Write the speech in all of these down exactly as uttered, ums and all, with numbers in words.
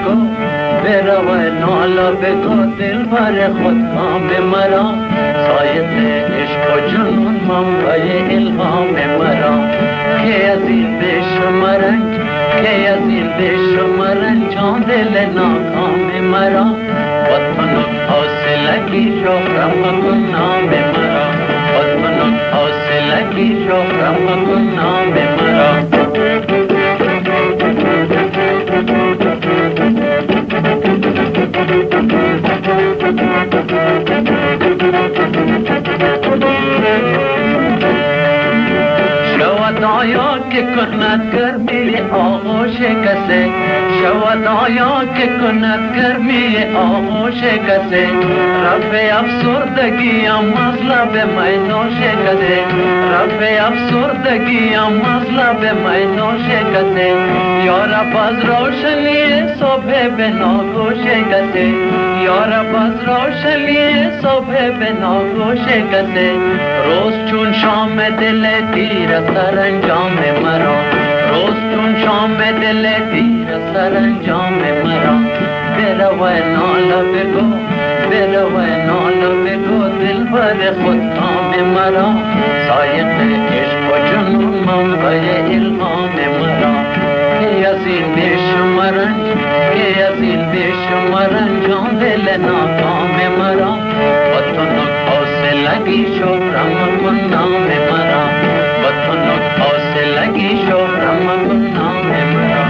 بگو برو نالا بگو دل بر خود کام مرا سایت عشق و جنون منبع الهام مرا که از این بشم رنج که از این بشم رنج جان دل ناکام مرا وطن حاصلگی شهرم کن نام مرا وطن حاصلگی شهرم کن نام مرا شود آیا که کند گرمی آغوش کسی شود آیا که کند گرمی آغوش کسی رفع افسردگیم از لب می نوش کسی رفع افسردگیم از لب می نوش کسی یارب از روشنی صبح به ناگوش کسی یارب از روشنی صبح به ناگوش کسی روز چون شام دل دیر سرانجام مرا روز چون شام دل دیر سرانجام مرا برو نالا بگو برو نالا بگو دل بر خود کام مرا سایق عشق و جنون منبع الهام مرا که از این بشمرن که از این بشمرن جان دل ناکام مرا وطن حاصلگی شهرم کن نام مرا وطن حاصلگی شهرم کن نام مرا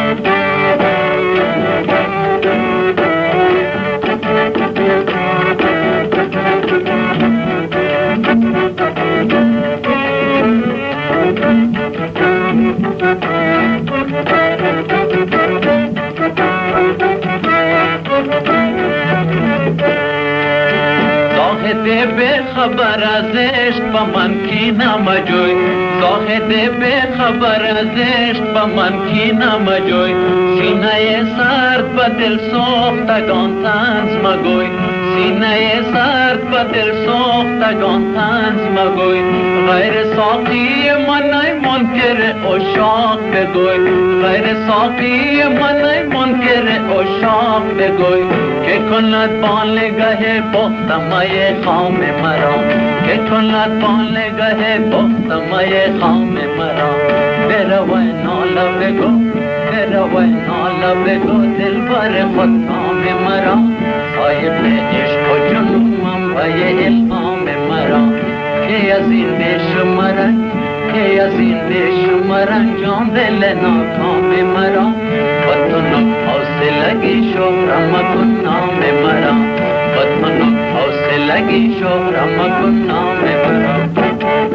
زاهد به خبر از عشق با من کی نمجوی زاهد به خبر از عشق با من کی نمجوی سینه سرد با دل سوختگان طنز مگوی سینه سرد با دل سوختگان طنز مگوی غیر ساقی من ای منکر عشاق بگوی غیر ساقی من ای منکر عشاق بگوی که کند بالگه بختمه خام مرا که کند بالگه بختمه خام مرا برو نالا بگو برو نالا بگو دل بر خود کام مرا صاحب عشق و جنون منبع الهام مرا که از این بشمرن که از این بشمرن جان دل ناکام مرا وطن حاصلگی شهرم کن نام مرا وطن حاصلگی شهرم کن نام مرا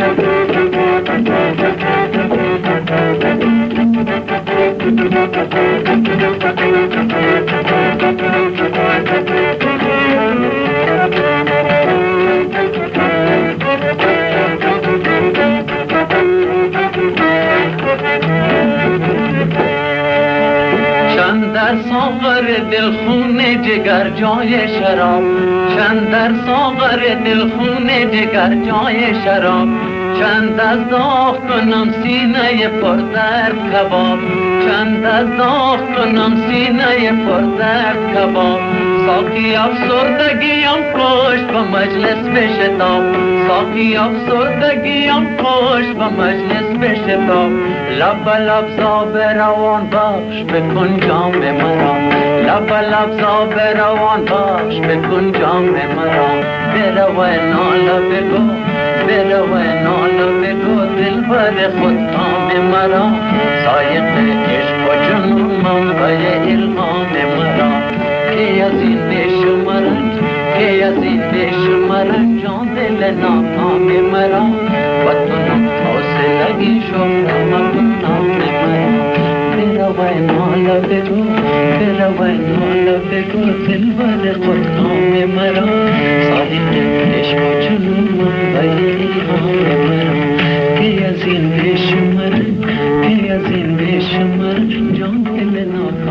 چند در ساغر دل خون جگر جای شراب چند در ساغر دل خون جگر جای شراب چند از داغ کنم سینه پر درد کباب چند از داغ کنم سینه پر درد کباب ساقی افسردگیم پشت به مجلس بشتاب ساقی افسردگیم پشت به مجلس بشتاب لب لب زاب روان بخش بکن جام مرا لب لب زاب روان بخش بکن جام مرا برو نالا بگو برو نالا بگو دل بر خود کام مرا سایق عشق و جنون منبع الهام مرا که از این بشمرن که از این بشمرن جان دل ناکام مرا وطن حاصلگی شهرم کن نام مرا برو نالا بگو برو نالا بگو دل بر خود کام مرا صاحب عشق و جنون منبع الهام مرا که از این بشمرن که از این بشمرن جان دل ناکام